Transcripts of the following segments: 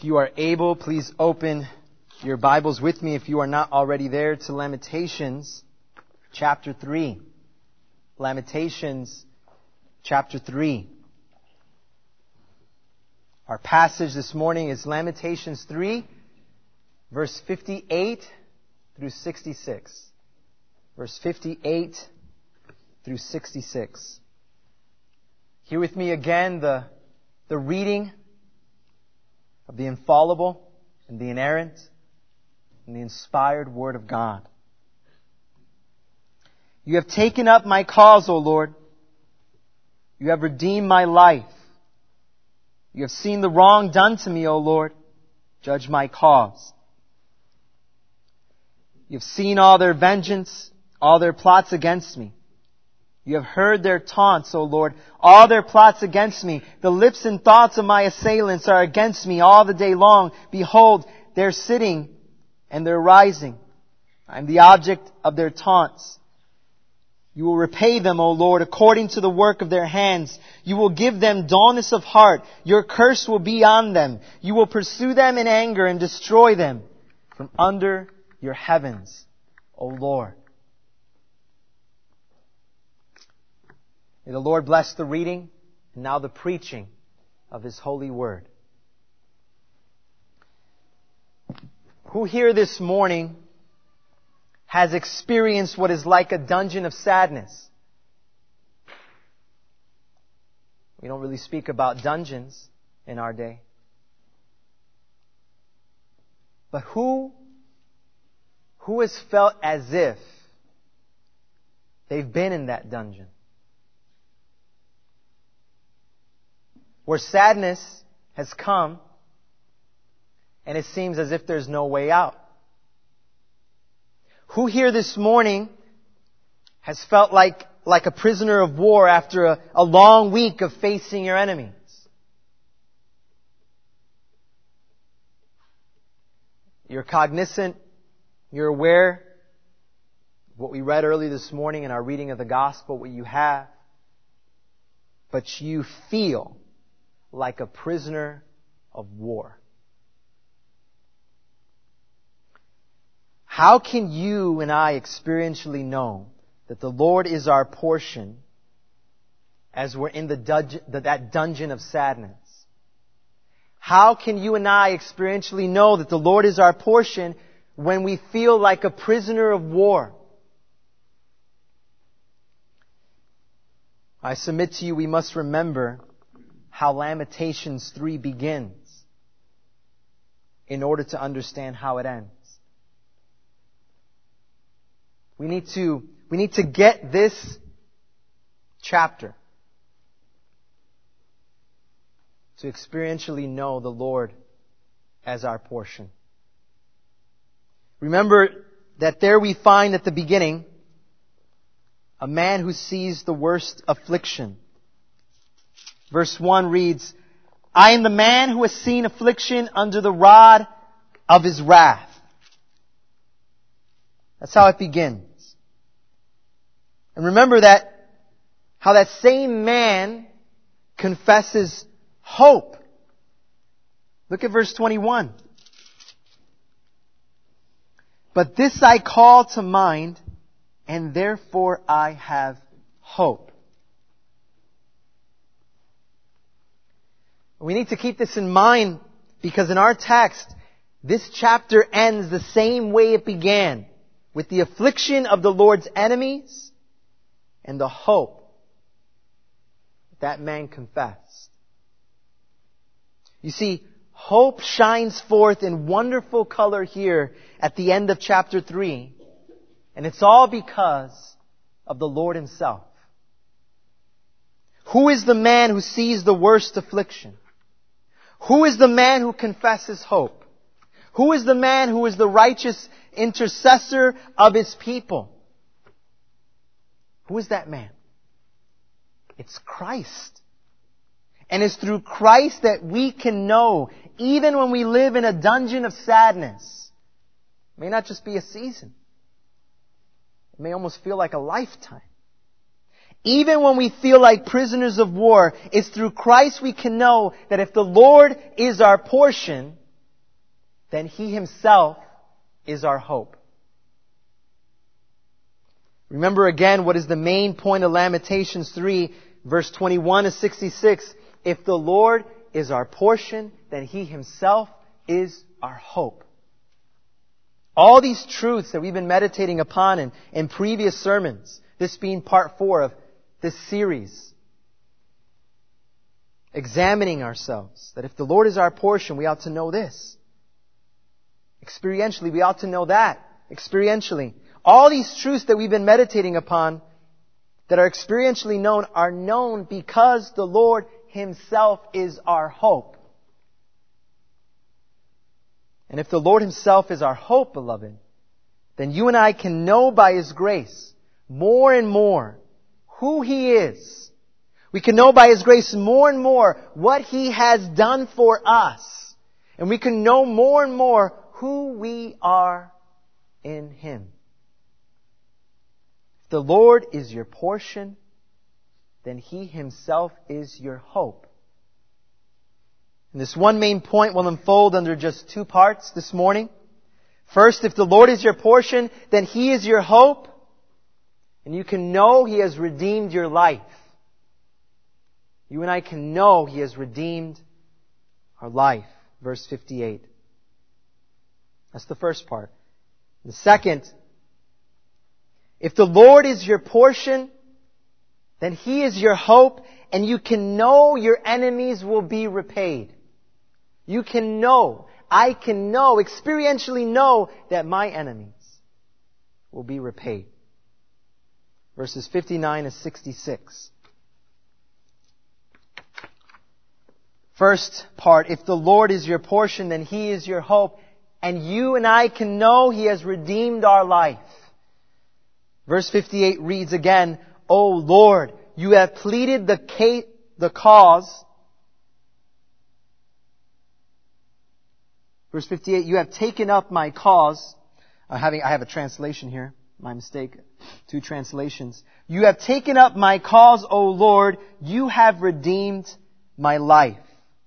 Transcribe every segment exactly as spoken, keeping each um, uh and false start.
you are able, please open your Bibles with me, if you are not already there, to Lamentations chapter three. Lamentations chapter three. Our passage this morning is Lamentations three, verse fifty-eight through sixty-six. Verse fifty-eight through sixty-six. Hear with me again the, the reading of the infallible and the inerrant and the inspired Word of God. You have taken up my cause, O Lord. You have redeemed my life. You have seen the wrong done to me, O Lord. Judge my cause. You have seen all their vengeance, all their plots against me. You have heard their taunts, O Lord, all their plots against me. The lips and thoughts of my assailants are against me all the day long. Behold, they're sitting and they're rising. I am the object of their taunts. You will repay them, O Lord, according to the work of their hands. You will give them dullness of heart. Your curse will be on them. You will pursue them in anger and destroy them from under your heavens, O Lord. May the Lord bless the reading and now the preaching of His holy word. Who here this morning has experienced what is like a dungeon of sadness? We don't really speak about dungeons in our day. But who, who has felt as if they've been in that dungeon? Where sadness has come and it seems as if there's no way out. Who here this morning has felt like, like a prisoner of war after a, a long week of facing your enemies? You're cognizant, you're aware of what we read early this morning in our reading of the gospel, what you have, but you feel like a prisoner of war. How can you and I experientially know that the Lord is our portion as we're in the dungeon, that dungeon of sadness? How can you and I experientially know that the Lord is our portion when we feel like a prisoner of war? I submit to you, we must remember how Lamentations three begins in order to understand how it ends. We need to, we need to get this chapter to experientially know the Lord as our portion. Remember that there we find at the beginning a man who sees the worst affliction. Verse one reads, I am the man who has seen affliction under the rod of his wrath. That's how it begins. And remember that, how that same man confesses hope. Look at verse twenty-one. But this I call to mind, and therefore I have hope. We need to keep this in mind because in our text, this chapter ends the same way it began, with the affliction of the Lord's enemies and the hope that man confessed. You see, hope shines forth in wonderful color here at the end of chapter three, and it's all because of the Lord Himself. Who is the man who sees the worst affliction? Who is the man who confesses hope? Who is the man who is the righteous intercessor of His people? Who is that man? It's Christ. And it's through Christ that we can know, even when we live in a dungeon of sadness, it may not just be a season. It may almost feel like a lifetime. Even when we feel like prisoners of war, it's through Christ we can know that if the Lord is our portion, then He Himself is our hope. Remember again what is the main point of Lamentations three, verse twenty-one to sixty-six. If the Lord is our portion, then He Himself is our hope. All these truths that we've been meditating upon in, in previous sermons, this being part four of this series, examining ourselves, that if the Lord is our portion, we ought to know this. Experientially, we ought to know that. Experientially. All these truths that we've been meditating upon that are experientially known are known because the Lord Himself is our hope. And if the Lord Himself is our hope, beloved, then you and I can know by His grace more and more who He is. We can know by His grace more and more what He has done for us. And we can know more and more who we are in Him. If the Lord is your portion, then He Himself is your hope. And this one main point will unfold under just two parts this morning. First, if the Lord is your portion, then He is your hope. And you can know He has redeemed your life. You and I can know He has redeemed our life. Verse fifty-eight. That's the first part. The second, if the Lord is your portion, then He is your hope, and you can know your enemies will be repaid. You can know, I can know, experientially know that my enemies will be repaid. Verses fifty-nine to sixty-six. First part, if the Lord is your portion, then He is your hope, and you and I can know He has redeemed our life. Verse fifty-eight reads again, O Lord, you have pleaded the case, the cause. Verse fifty-eight, you have taken up my cause. Uh, having, I have a translation here. My mistake. Two translations. You have taken up my cause, O Lord. You have redeemed my life.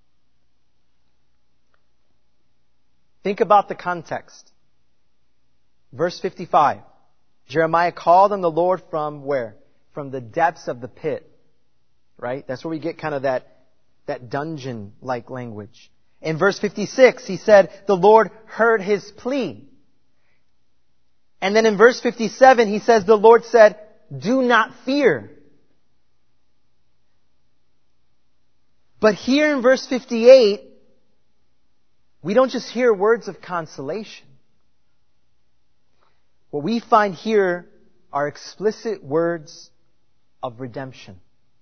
Think about the context. Verse fifty-five. Jeremiah called on the Lord from where? From the depths of the pit. Right? That's where we get kind of that, that dungeon-like language. In verse fifty-six, he said, the Lord heard his plea. And then in verse fifty-seven, he says, the Lord said, do not fear. But here in verse fifty-eight, we don't just hear words of consolation. What we find here are explicit words of redemption.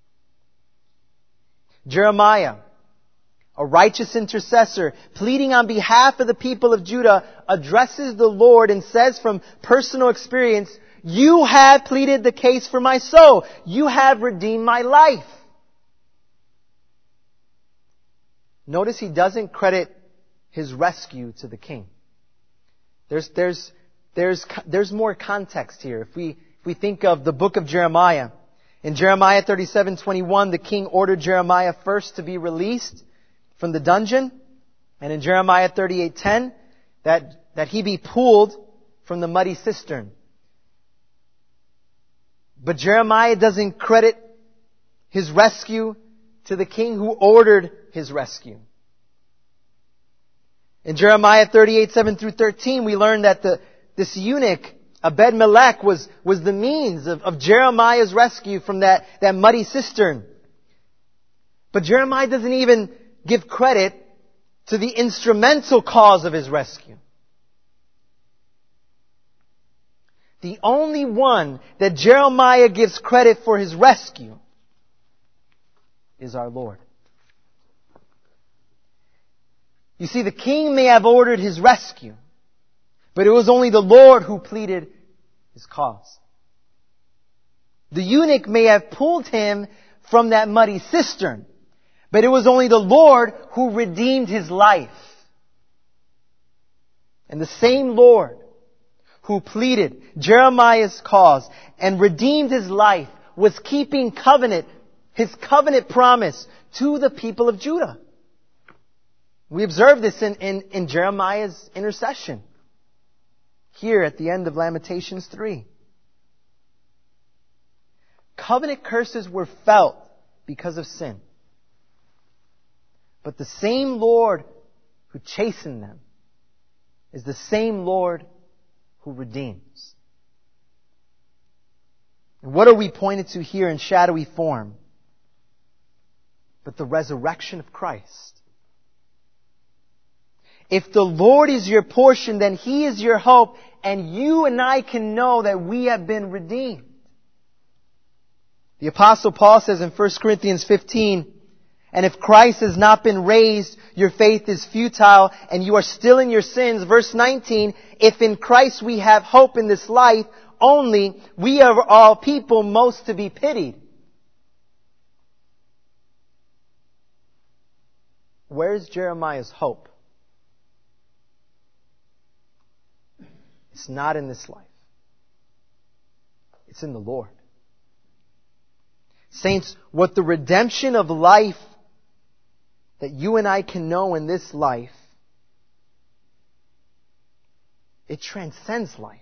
Jeremiah, a righteous intercessor, pleading on behalf of the people of Judah, addresses the Lord and says from personal experience, you have pleaded the case for my soul. You have redeemed my life. Notice he doesn't credit his rescue to the king. There's, there's, there's, there's more context here. If we, if we think of the book of Jeremiah, in Jeremiah thirty-seven twenty-one, the king ordered Jeremiah first to be released from the dungeon. And in Jeremiah thirty-eight ten, that, that he be pulled from the muddy cistern. But Jeremiah doesn't credit his rescue to the king who ordered his rescue. In Jeremiah thirty-eight seven through thirteen, we learn that the, this eunuch, Ebed-Melech, was, was the means of, of Jeremiah's rescue from that, that muddy cistern. But Jeremiah doesn't even give credit to the instrumental cause of his rescue. The only one that Jeremiah gives credit for his rescue is our Lord. You see, the king may have ordered his rescue, but it was only the Lord who pleaded his cause. The eunuch may have pulled him from that muddy cistern, but it was only the Lord who redeemed his life. And the same Lord who pleaded Jeremiah's cause and redeemed his life was keeping covenant, his covenant promise to the people of Judah. We observe this in, in, in Jeremiah's intercession here at the end of Lamentations three. Covenant curses were felt because of sin. But the same Lord who chastened them is the same Lord who redeems. And what are we pointed to here in shadowy form? But the resurrection of Christ. If the Lord is your portion, then He is your hope, and you and I can know that we have been redeemed. The Apostle Paul says in First Corinthians fifteen, and if Christ has not been raised, your faith is futile, and you are still in your sins. Verse nineteen, if in Christ we have hope in this life only, we are all people most to be pitied. Where is Jeremiah's hope? It's not in this life. It's in the Lord. Saints, what the redemption of life that you and I can know in this life, it transcends life.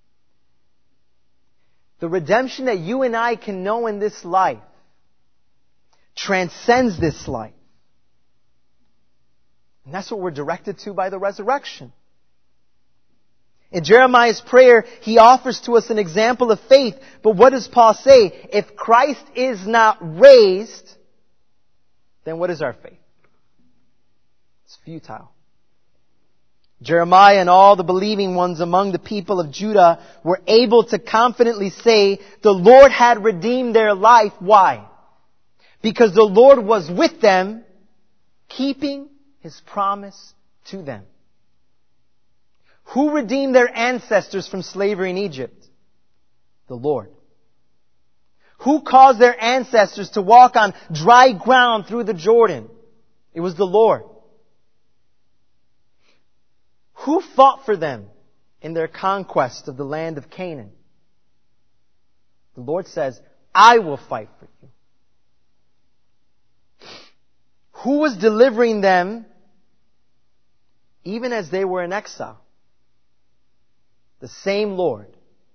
The redemption that you and I can know in this life transcends this life. And that's what we're directed to by the resurrection. In Jeremiah's prayer, he offers to us an example of faith. But what does Paul say? If Christ is not raised, then what is our faith? It's futile. Jeremiah and all the believing ones among the people of Judah were able to confidently say the Lord had redeemed their life. Why? Because the Lord was with them, keeping His promise to them. Who redeemed their ancestors from slavery in Egypt? The Lord. Who caused their ancestors to walk on dry ground through the Jordan? It was the Lord. Who fought for them in their conquest of the land of Canaan? The Lord says, I will fight for you. Who was delivering them even as they were in exile? The same Lord.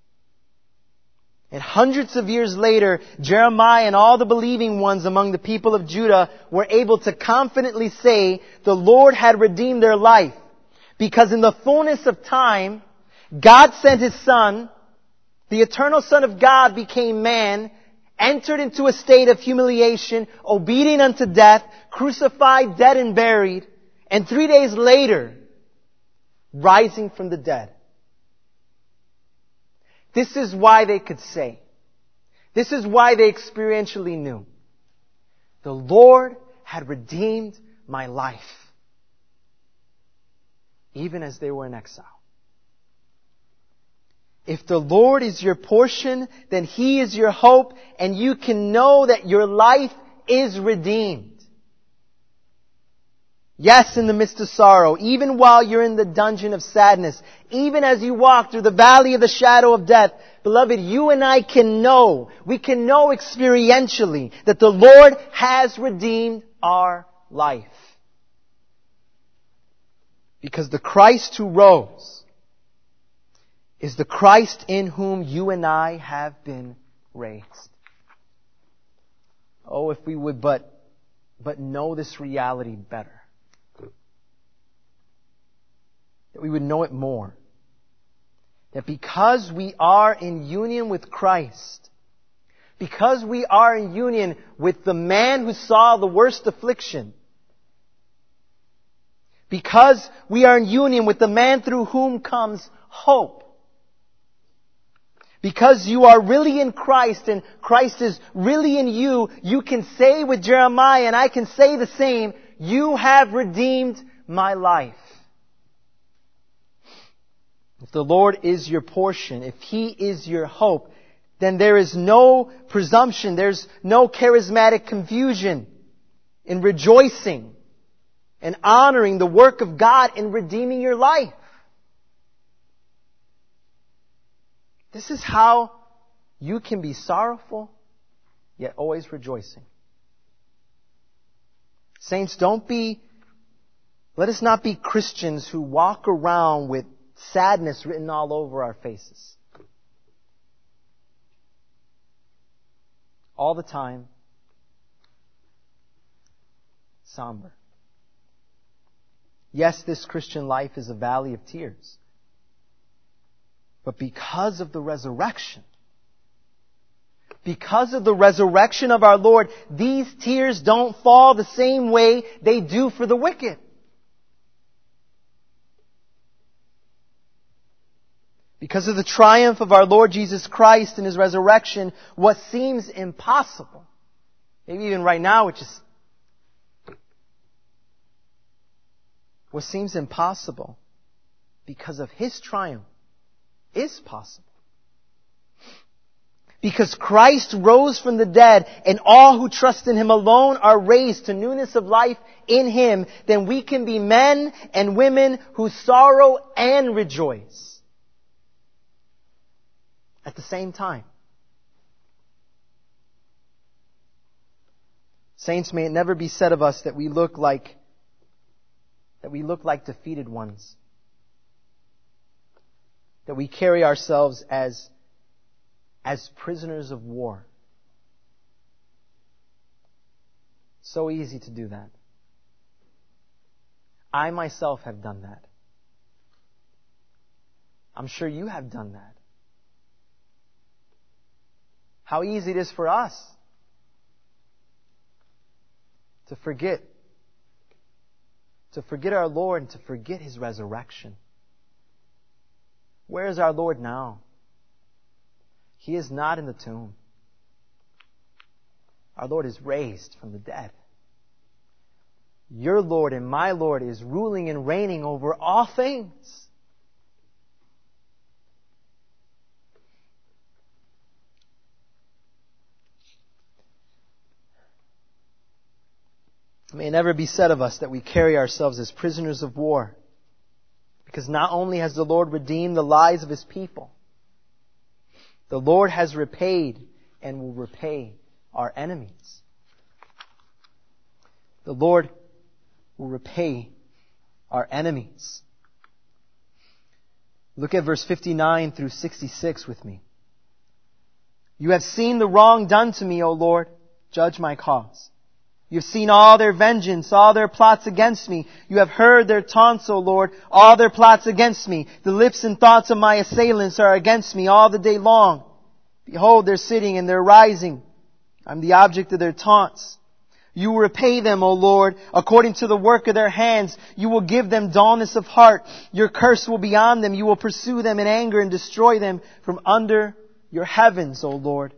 And hundreds of years later, Jeremiah and all the believing ones among the people of Judah were able to confidently say the Lord had redeemed their life. Because in the fullness of time, God sent His Son, the eternal Son of God became man, entered into a state of humiliation, obedient unto death, crucified, dead and buried, and three days later, rising from the dead. This is why they could say, this is why they experientially knew, the Lord had redeemed my life. Even as they were in exile. If the Lord is your portion, then He is your hope, and you can know that your life is redeemed. Yes, in the midst of sorrow, even while you're in the dungeon of sadness, even as you walk through the valley of the shadow of death, beloved, you and I can know, we can know experientially that the Lord has redeemed our life. Because the Christ who rose is the Christ in whom you and I have been raised. Oh, if we would but, but know this reality better. That we would know it more. That because we are in union with Christ, because we are in union with the man who saw the worst affliction, because we are in union with the man through whom comes hope. Because you are really in Christ and Christ is really in you, you can say with Jeremiah, and I can say the same, you have redeemed my life. If the Lord is your portion, if He is your hope, then there is no presumption, there's no charismatic confusion in rejoicing and honoring the work of God in redeeming your life. This is how you can be sorrowful, yet always rejoicing. Saints, don't be Let us not be Christians who walk around with sadness written all over our faces. All the time, somber. Yes, this Christian life is a valley of tears. But because of the resurrection, because of the resurrection of our Lord, these tears don't fall the same way they do for the wicked. Because of the triumph of our Lord Jesus Christ and His resurrection, what seems impossible, maybe even right now, which is what seems impossible, because of His triumph, is possible. Because Christ rose from the dead, and all who trust in Him alone are raised to newness of life in Him, then we can be men and women who sorrow and rejoice at the same time. Saints, may it never be said of us that we look like that we look like defeated ones. That we carry ourselves as as prisoners of war. So easy to do that. I myself have done that. I'm sure you have done that. How easy it is for us to forget, to forget our Lord and to forget His resurrection. Where is our Lord now? He is not in the tomb. Our Lord is raised from the dead. Your Lord and my Lord is ruling and reigning over all things. It may never be said of us that we carry ourselves as prisoners of war. Because not only has the Lord redeemed the lives of His people, the Lord has repaid and will repay our enemies. The Lord will repay our enemies. Look at verse fifty-nine through sixty-six with me. You have seen the wrong done to me, O Lord. Judge my cause. You have seen all their vengeance, all their plots against me. You have heard their taunts, O Lord, all their plots against me. The lips and thoughts of my assailants are against me all the day long. Behold, they're sitting and they're rising. I'm the object of their taunts. You will repay them, O Lord, according to the work of their hands. You will give them dullness of heart. Your curse will be on them. You will pursue them in anger and destroy them from under your heavens, O Lord.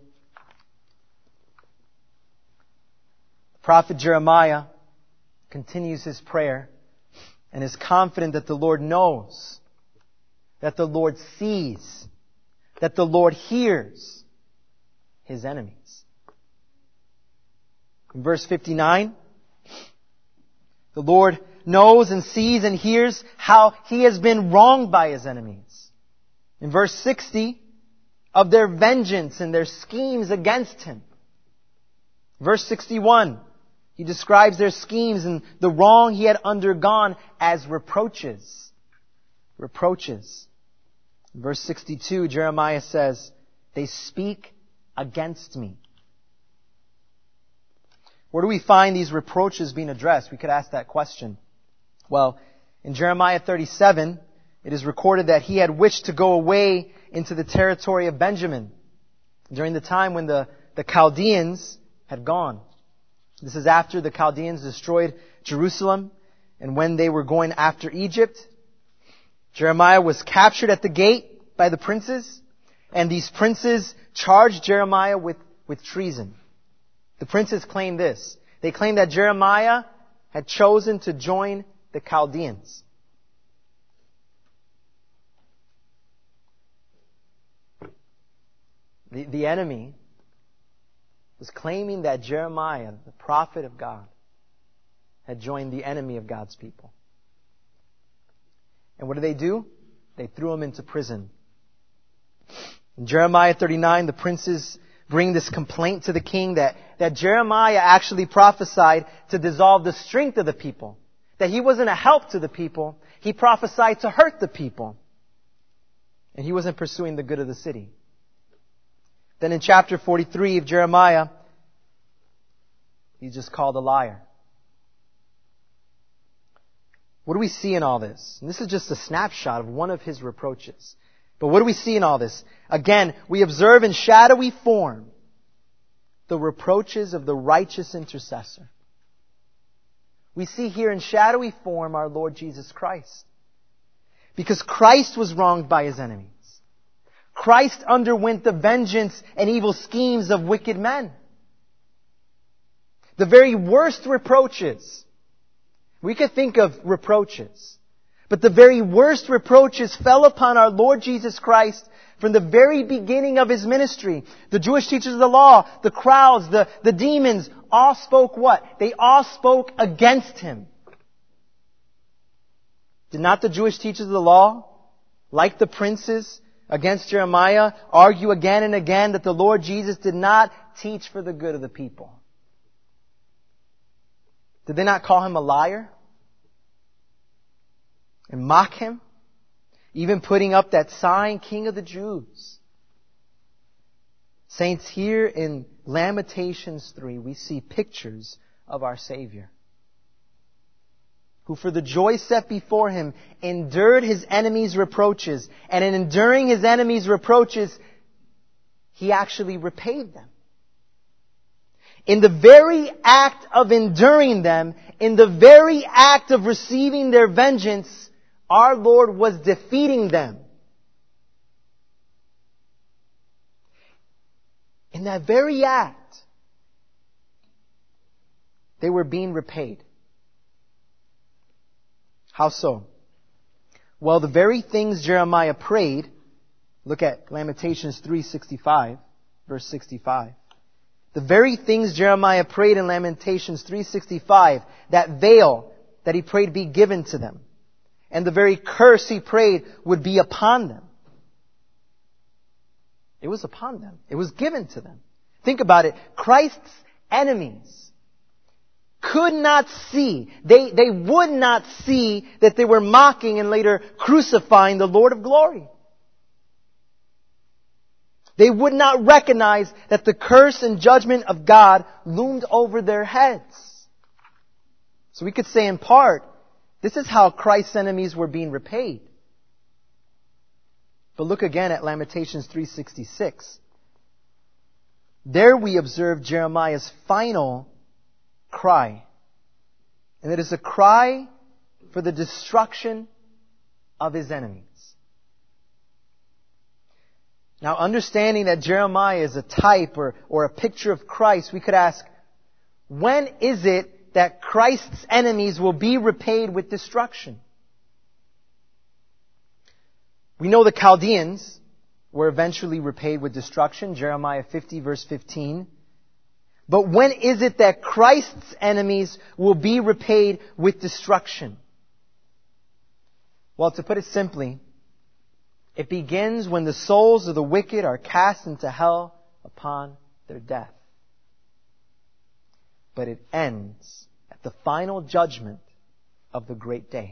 Prophet Jeremiah continues his prayer and is confident that the Lord knows, that the Lord sees, that the Lord hears His enemies. In verse fifty-nine, the Lord knows and sees and hears how He has been wronged by His enemies. In verse sixty, of their vengeance and their schemes against Him. Verse sixty-one, He describes their schemes and the wrong He had undergone as reproaches. Reproaches. In verse sixty-two, Jeremiah says, they speak against me. Where do we find these reproaches being addressed? We could ask that question. Well, in Jeremiah thirty-seven, it is recorded that he had wished to go away into the territory of Benjamin during the time when the, the Chaldeans had gone. This is after the Chaldeans destroyed Jerusalem and when they were going after Egypt. Jeremiah was captured at the gate by the princes, and these princes charged Jeremiah with, with treason. The princes claimed this. They claimed that Jeremiah had chosen to join the Chaldeans. The, the enemy was claiming that Jeremiah, the prophet of God, had joined the enemy of God's people. And what did they do? They threw him into prison. In Jeremiah thirty-nine, the princes bring this complaint to the king that, that Jeremiah actually prophesied to dissolve the strength of the people. that he wasn't a help to the people. He prophesied to hurt the people. And he wasn't pursuing the good of the city. Then in chapter forty-three of Jeremiah, he's just called a liar. What do we see in all this? And this is just a snapshot of one of his reproaches. But what do we see in all this? Again, we observe in shadowy form the reproaches of the righteous intercessor. We see here in shadowy form our Lord Jesus Christ. Because Christ was wronged by his enemies. Christ underwent the vengeance and evil schemes of wicked men. The very worst reproaches. We could think of reproaches. But the very worst reproaches fell upon our Lord Jesus Christ from the very beginning of his ministry. The Jewish teachers of the law, the crowds, the, the demons, all spoke what? They all spoke against him. Did not the Jewish teachers of the law, like the princes against Jeremiah, argue again and again that the Lord Jesus did not teach for the good of the people? Did they not call him a liar? And mock him? Even putting up that sign, King of the Jews. Saints, here in Lamentations three, we see pictures of our Savior, who for the joy set before him endured his enemies' reproaches. And in enduring his enemies' reproaches, he actually repaid them. In the very act of enduring them, in the very act of receiving their vengeance, our Lord was defeating them. In that very act, they were being repaid. How so? Well, the very things Jeremiah prayed, look at Lamentations three sixty-five, verse sixty-five. The very things Jeremiah prayed in Lamentations three sixty-five, that veil that he prayed be given to them, and the very curse he prayed would be upon them. It was upon them. It was given to them. Think about it. Christ's enemies could not see, they, they would not see that they were mocking and later crucifying the Lord of glory. They would not recognize that the curse and judgment of God loomed over their heads. So we could say in part, this is how Christ's enemies were being repaid. But look again at Lamentations three sixty-six. There we observe Jeremiah's final cry. And it is a cry for the destruction of his enemies. Now, understanding that Jeremiah is a type or, or a picture of Christ, we could ask, when is it that Christ's enemies will be repaid with destruction? We know the Chaldeans were eventually repaid with destruction, Jeremiah fifty verse fifteen. But when is it that Christ's enemies will be repaid with destruction? Well, to put it simply, it begins when the souls of the wicked are cast into hell upon their death. But it ends at the final judgment of the great day.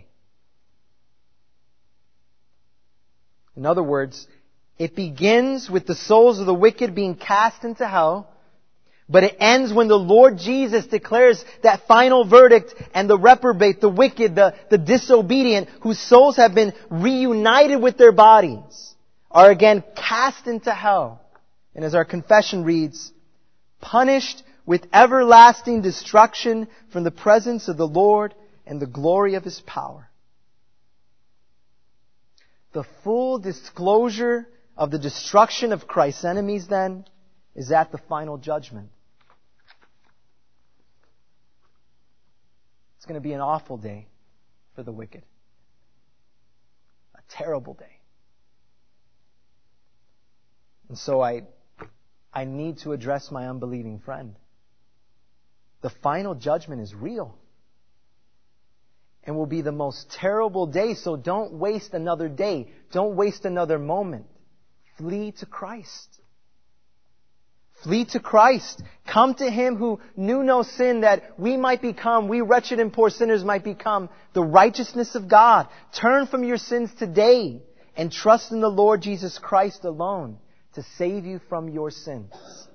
In other words, it begins with the souls of the wicked being cast into hell, but it ends when the Lord Jesus declares that final verdict and the reprobate, the wicked, the, the disobedient, whose souls have been reunited with their bodies, are again cast into hell. And as our confession reads, punished with everlasting destruction from the presence of the Lord and the glory of His power. The full disclosure of the destruction of Christ's enemies, then, is at the final judgment. It's going to be an awful day for the wicked. A terrible day. And so I, I need to address my unbelieving friend. The final judgment is real. And will be the most terrible day, so don't waste another day. Don't waste another moment. Flee to Christ. Flee to Christ. Come to Him who knew no sin, that we might become, we wretched and poor sinners might become the righteousness of God. Turn from your sins today and trust in the Lord Jesus Christ alone to save you from your sins.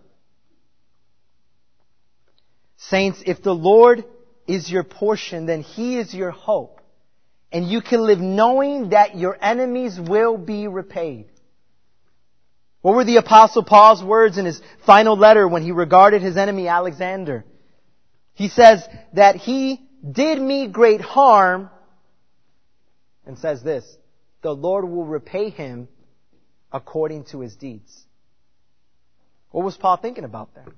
Saints, if the Lord is your portion, then He is your hope. And you can live knowing that your enemies will be repaid. What were the Apostle Paul's words in his final letter when he regarded his enemy Alexander? He says that he did me great harm, and says this, the Lord will repay him according to his deeds. What was Paul thinking about there?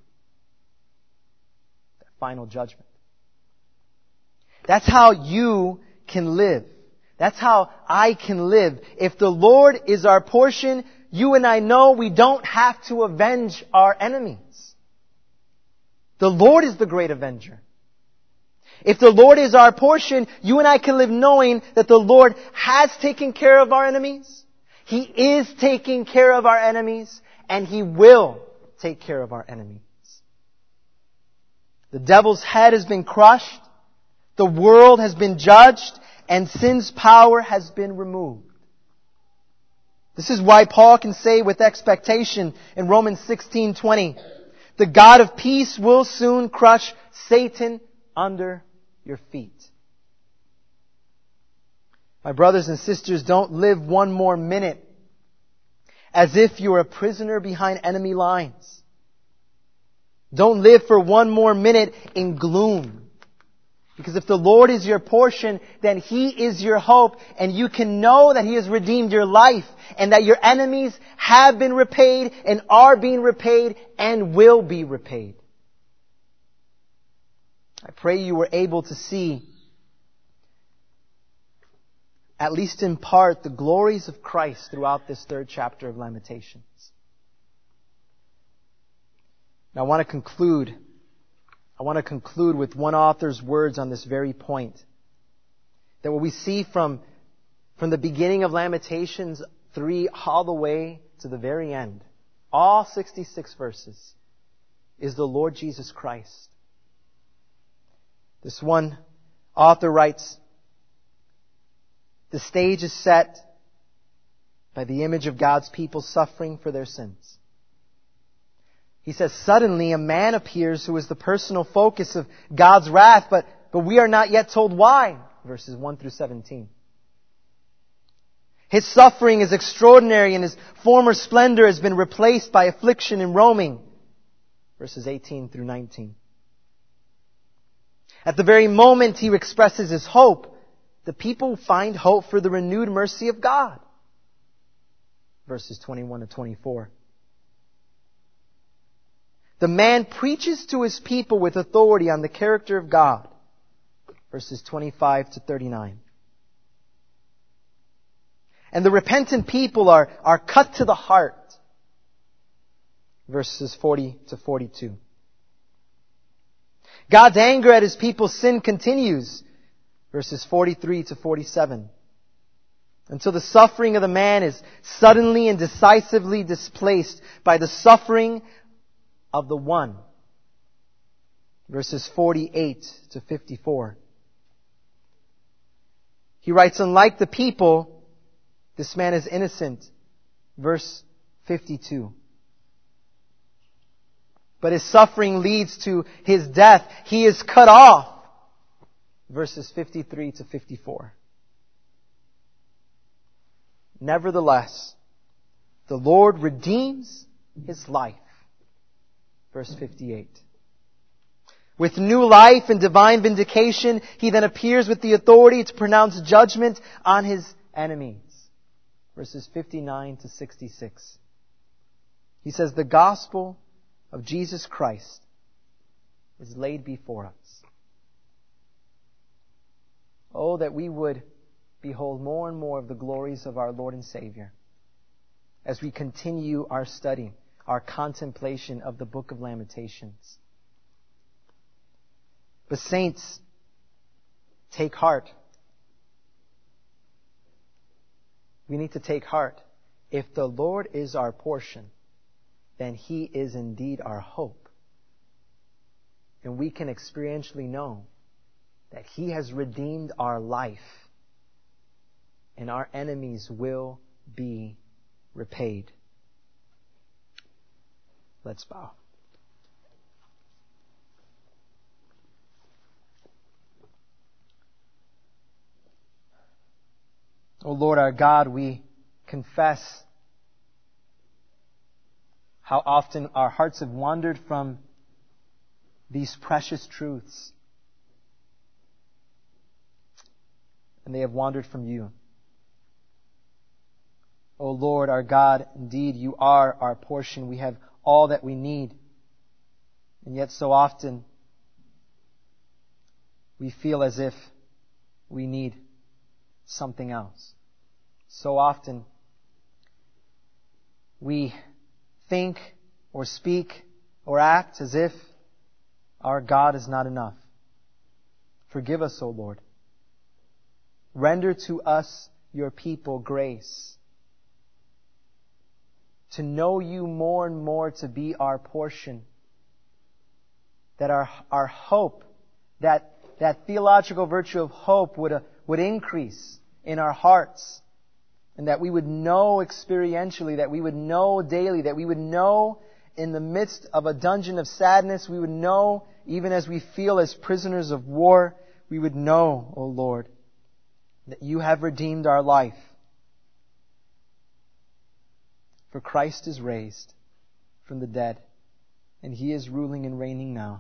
That final judgment. That's how you can live. That's how I can live. If the Lord is our portion, you and I know we don't have to avenge our enemies. The Lord is the great avenger. If the Lord is our portion, you and I can live knowing that the Lord has taken care of our enemies. He is taking care of our enemies, and He will take care of our enemies. The devil's head has been crushed. The world has been judged, and sin's power has been removed. This is why Paul can say with expectation in Romans sixteen twenty, the God of peace will soon crush Satan under your feet. My brothers and sisters, don't live one more minute as if you're a prisoner behind enemy lines. Don't live for one more minute in gloom. Because if the Lord is your portion, then He is your hope, and you can know that He has redeemed your life, and that your enemies have been repaid, and are being repaid, and will be repaid. I pray you were able to see, at least in part, the glories of Christ throughout this third chapter of Lamentations. Now I want to conclude I want to conclude with one author's words on this very point. That what we see from, from the beginning of Lamentations three all the way to the very end, all sixty-six verses, is the Lord Jesus Christ. This one author writes, the stage is set by the image of God's people suffering for their sins. He says, suddenly a man appears who is the personal focus of God's wrath, but, but we are not yet told why. Verses one through seventeen. His suffering is extraordinary, and his former splendor has been replaced by affliction and roaming. Verses eighteen through nineteen. At the very moment he expresses his hope, the people find hope for the renewed mercy of God. Verses twenty-one to twenty-four. The man preaches to his people with authority on the character of God. Verses twenty-five to thirty-nine. And the repentant people are, are cut to the heart. Verses forty to forty-two. God's anger at His people's sin continues. Verses forty-three to forty-seven. Until the suffering of the man is suddenly and decisively displaced by the suffering of the one. Verses forty-eight to fifty-four. He writes, unlike the people, this man is innocent. Verse fifty-two. But his suffering leads to his death. He is cut off. Verses fifty-three to fifty-four. Nevertheless, the Lord redeems his life. Verse fifty-eight. With new life and divine vindication, he then appears with the authority to pronounce judgment on his enemies. Verses fifty-nine to sixty-six. He says, the gospel of Jesus Christ is laid before us. Oh, that we would behold more and more of the glories of our Lord and Savior as we continue our study, our contemplation of the book of Lamentations. But saints, take heart. We need to take heart. If the Lord is our portion, then He is indeed our hope. And we can experientially know that He has redeemed our life, and our enemies will be repaid. Let's bow. O Lord our God, we confess how often our hearts have wandered from these precious truths, and they have wandered from You. O Lord our God, indeed You are our portion. We have all that we need. And yet so often we feel as if we need something else. So often we think or speak or act as if our God is not enough. Forgive us, O Lord. Render to us, Your people, grace to know You more and more, to be our portion. That our, our hope, that, that theological virtue of hope would, uh, would increase in our hearts. And that we would know experientially, that we would know daily, that we would know in the midst of a dungeon of sadness, we would know even as we feel as prisoners of war, we would know, O Lord, that You have redeemed our life. For Christ is raised from the dead, and He is ruling and reigning now.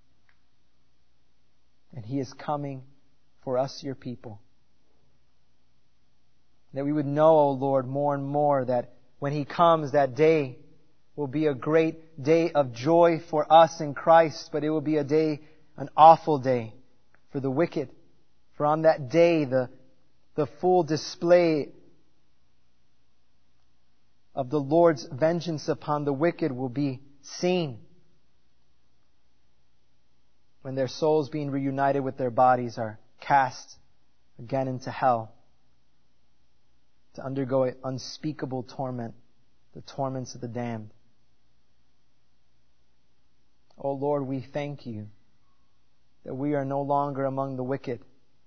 And He is coming for us, Your people. That we would know, O Lord, more and more that when He comes, that day will be a great day of joy for us in Christ, but it will be a day, an awful day for the wicked. For on that day, the, the full display of the Lord's vengeance upon the wicked will be seen, when their souls, being reunited with their bodies, are cast again into hell to undergo unspeakable torment, the torments of the damned. O Lord, we thank You that we are no longer among the wicked.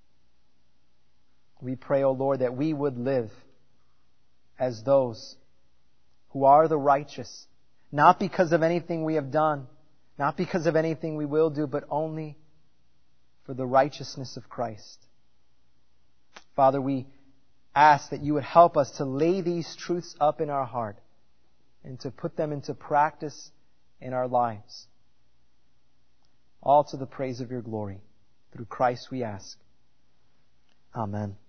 We pray, O Lord, that we would live as those who are the righteous, not because of anything we have done, not because of anything we will do, but only for the righteousness of Christ. Father, we ask that You would help us to lay these truths up in our heart and to put them into practice in our lives. All to the praise of Your glory. Through Christ we ask. Amen.